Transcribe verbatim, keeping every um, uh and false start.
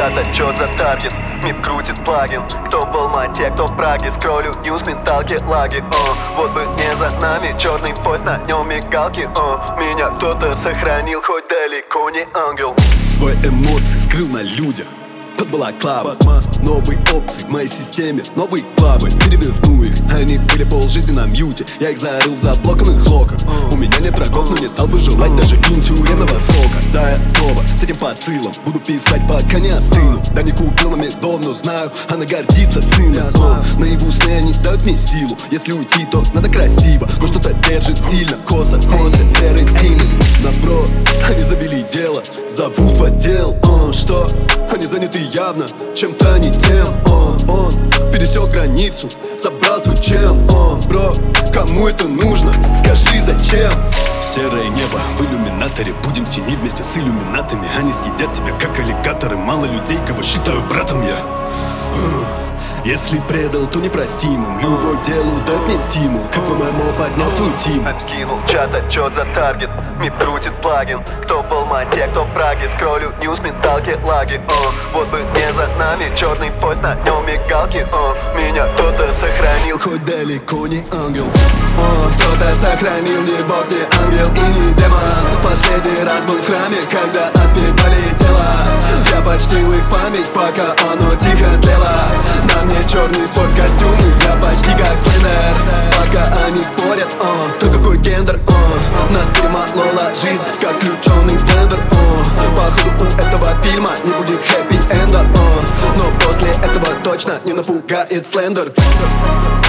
чата, чё за таргет? Миф крутит плагин. Кто в Алмате, кто в Праге. Скроллю ньюс, менталки, лаги. О, вот бы не за нами черный поезд, на нем мигалки. О, меня кто-то сохранил, хоть далеко не ангел. Свои эмоции скрыл на людях под балаклавой, под маску. Новые опции в моей системе, новые клабы. Переверну их, они были полжизни на мьюте. Я их зарыл в заблоканных локах. У меня нет врагов, но не стал бы желать даже им тюремного срока. Да, я снова с этим посылом буду писать, пока не остыну. Да не купил на медов, но знаю, она гордится сыном. О, наяву сны они дают мне силу. Если уйти, то надо красиво. Но что-то держит сильно, косо смотрят серым синим. Набро, они завели дело, зовут в отдел. О, что? Они заняты явно чем-то не тем. О, он пересек границу, собрал свой чем. О, бро, кому это нужно? Скажи, зачем? Серое небо в иллюминаторе. Будем в тени вместе с иллюминатами. Они съедят тебя, как аллигаторы. Мало людей, кого считаю братом я. Если предал, то непростимым. Любовь делу дает мне стимул. Как в ММО поднял свой тим. Откинул чата, чё за таргет? Миф крутит плагин. Кто в Алмате, кто в Праге. Скроллю ньюс, менталки, лаги. О, вот бы не за нами черный поезд, на нем мигалки. О, меня кто-то сохранил, хоть далеко не ангел. О, кто-то сохранил, не бог, не ангел и не демон. Последний раз был в храме, когда отбивали тела. Я почтил их память, пока оно тихо тлело. На мне черный спорткостюмы, я почти как Слендер. Пока они спорят, о, кто какой гендер, о, нас перемолола жизнь, как включенный блендер, о. Походу у этого фильма не будет хэппи-энда, о, но после этого точно не напугает Слендер.